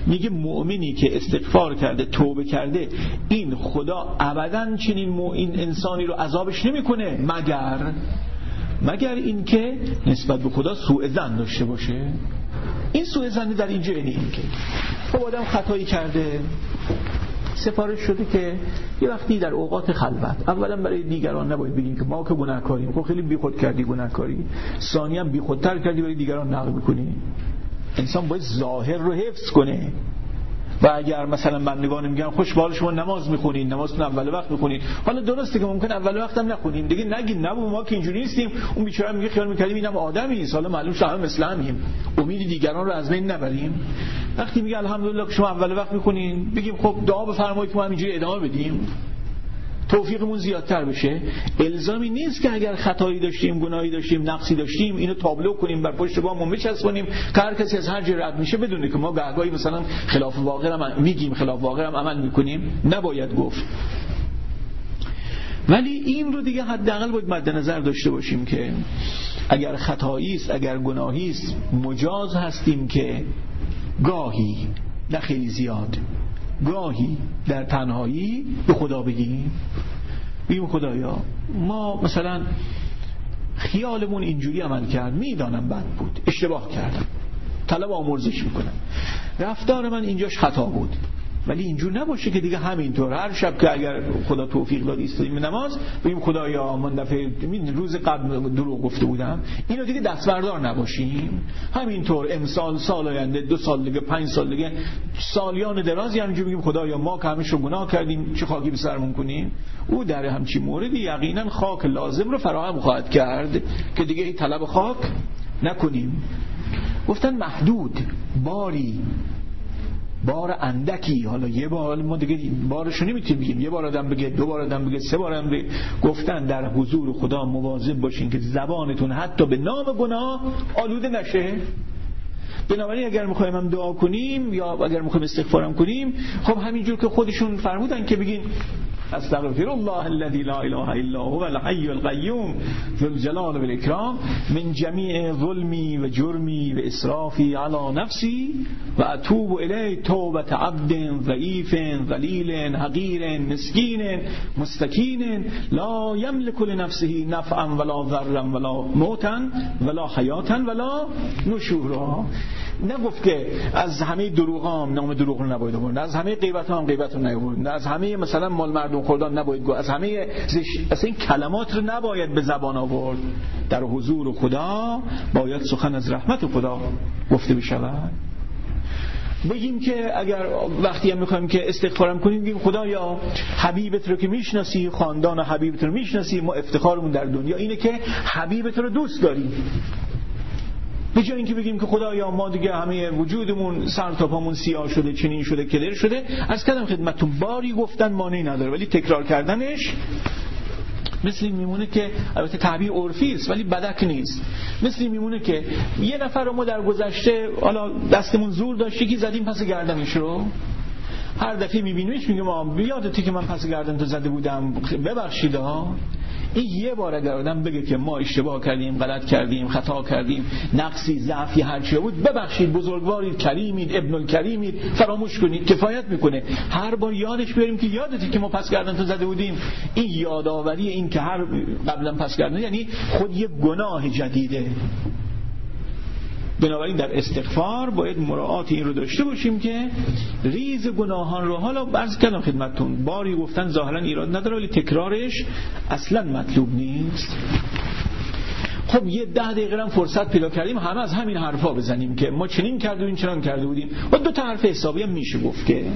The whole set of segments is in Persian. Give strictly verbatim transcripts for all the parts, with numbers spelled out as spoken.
میگه مؤمنی که استغفار کرده، توبه کرده، این خدا ابداً چنین این انسانی رو عذابش نمیکنه مگر مگر این که نسبت به خدا سوء ظن داشته باشه. این سوء ظن در اینجا یعنی این که خب آدم خطایی کرده، سفارش شده که یه وقتی در اوقات خلوت اولا برای دیگران نباید بگیم که ما که گناهکاریم، خب خیلی بیخود کردی گناهکاری، ثانیاً بیخودتر کردی برای دیگران نقل میکنی. انسان باید ظاهر رو حفظ کنه. و اگر مثلا بندگان میگن خوش به حال شما نماز میخونین، نمازتون اول وقت میخونین، حالا درسته که ممکن اول وقت هم نخونیم دیگه، نگید نه ما که اینجوری نیستیم، اون بیچاره میگه خیال میکردیم اینم آدمی است، حالا معلوم شد همه مثل همیم، امید دیگران رو از بین نبریم. وقتی میگه الحمدلله که شما اول وقت میخونین، بگیم خب دعا بفرمایید که ما همینجوری ادامه بدیم، توفیقمون زیادتر بشه. الزامی نیست که اگر خطایی داشتیم، گناهی داشتیم، نقصی داشتیم، اینو تابلو کنیم بر پشت بامون بچسبونیم که هر کسی از هر جای رد میشه بدونه که ما گاهی مثلا خلاف واقع هم میگیم، خلاف واقع هم عمل میکنیم. نباید گفت. ولی این رو دیگه حداقل باید مد نظر داشته باشیم که اگر خطایی است، اگر گناهی است، مجاز هستیم که گاهی، نه خیلی زیاد، گاهی در تنهایی به خدا بگیم، بگیم خدایا ما مثلا خیالمون اینجوری عمل کرد، میدانم بد بود، اشتباه کردم، طلب آمرزش میکنم، رفتار من اینجاش خطا بود، ولی اینجور نباشه که دیگه همینطور هر شب که اگر خدا توفیق داد ایستادیم نماز بگیم خدایا من دفعه روز قبل دروغ گفته بودم. اینو دیگه دستبردار نباشیم، همینطور امسال، سال آینده، دو سال دیگه، پنج سال دیگه، سالیان درازی همینجور بگیم خدایا ما که همش رو گناه کردیم، چه خاکی به سرمون کنیم. او در همچین موردی یقینا خاک لازم رو فراهم خواهد کرد که دیگه طلب خاک نکنیم. گفتن محدود، باری، بار اندکی، حالا یه بار ما دیگه بارشو نمیتونیم بگیم، یه بار آدم بگه، دو بار آدم بگه، سه بار آدم بگه. گفتن در حضور خدا مواظب باشین که زبانتون حتی به نام گناه آلوده نشه. بنابراین اگر میخوایم هم دعا کنیم یا اگر میخوایم استغفارم کنیم، خب همینجور که خودشون فرمودن که بگین استغفر الله الذي لا اله الا هو الحي القيوم ذو الجلال والاكرام من جميع ظلمي و جرمي و اسرافي على نفسي و اتوب الیه توبه عبد ضعیف ذلیل حقیر مسکین مستکین لا یملک لنفسه نفعا ولا ضرا ولا موتا ولا حیاتا ولا نشورا. نگفت که از همه دروغام نام دروغ رو نباید آورد، از همه غیبتام غیبت رو نباید، از همه مثلا مال مردم خوردن نباید گفت، از همه زش... اصلا این کلمات رو نباید به زبان آورد. در حضور خدا باید سخن از رحمت خدا گفته بشود. بگیم که اگر وقتی هم میخوایم که استغفارم کنیم بگیم خدایا حبیبت رو که میشناسی، خاندان حبیبت رو میشناسی، ما افتخارمون در دنیا اینه که حبیبت رو دوست داریم. به جای اینکه بگیم که خدایا ما دیگه همه وجودمون سر تا پامون سیاه شده، چنین شده، کلر شده، از کدام خدمتتون باری گفتن مانعی نداره، ولی تکرار کردنش مثل این میمونه که البته تعبیر عرفی است ولی بدک نیست. مثل این میمونه که یه نفر رو ما در گذشته حالا دستمون زور داشتی که زدیم پس گردنش رو، هر دفعه میبینیمش میگه ما یادتی که من پس گردن تو زده بودم ببخشید ها. این یه بار اگر آدم بگه که ما اشتباه کردیم، غلط کردیم، خطا کردیم، نقصی، ضعفی هر چی بود، ببخشید، بزرگوارید، کریمید، ابن الکریمید، فراموش کنید، کفایت میکنه. هر بار یادش بیاریم که یادتی که ما پس گردن تو زده بودیم. این یادآوری این که هر قبلا پس گردن یعنی خود یه گناه جدیده. بنابراین در استغفار باید مراعات این رو داشته باشیم که ریز گناهان رو، حالا عرض کردم خدمتتون، باری گفتن ظاهرا ایراد نداره ولی تکرارش اصلا مطلوب نیست. خب یه ده دقیقه هم فرصت پیدا کردیم همه از همین حرفا بزنیم که ما چنین کرده بودیم، چنان کرده بودیم. و دو تا حرف حسابی هم میشه گفت که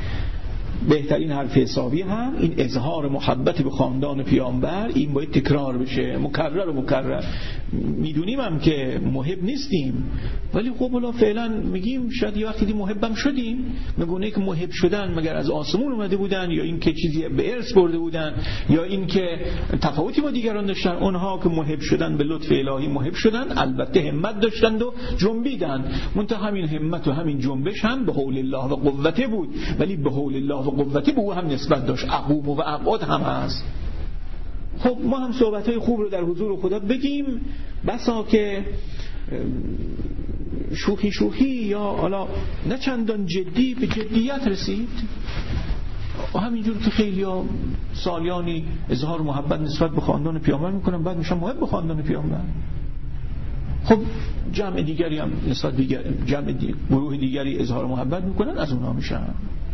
بهترین حرف حسابی هم این اظهار محبت به خاندان پیامبر، این باید تکرار بشه، مکرر و مکرر. میدونیم هم که محب نیستیم ولی خب حالا فعلا میگیم شاید یه وقتی دی محبم شدیم. میگونه که محب شدن مگر از آسمون اومده بودن یا این که چیزی به ارث برده بودن یا این که تفاوتی با دیگران داشتن؟ اونها که محب شدن به لطف الهی محب شدن، البته همت داشتند و جنبیدن، منتها همین همت و همین جنبش هم به حول الله و قوته بود، ولی به حول الله و قوتی به او هم نسبت داشت، اقوم و ابعاد هم هست. خب ما هم صحبتهای خوب رو در حضور خدا بگیم، بسا که شوخی شوخی یا حالا نه چندان جدی به جدیت رسید و همینجور که خیلی ها سالیانی اظهار محبت نسبت به خاندان پیامبر میکنن بعد میشن محب به خاندان پیامبر. خب جمع دیگری هم نسبت دیگر جمع دی... گروه دیگری اظهار محبت میکنن از اونها میشن.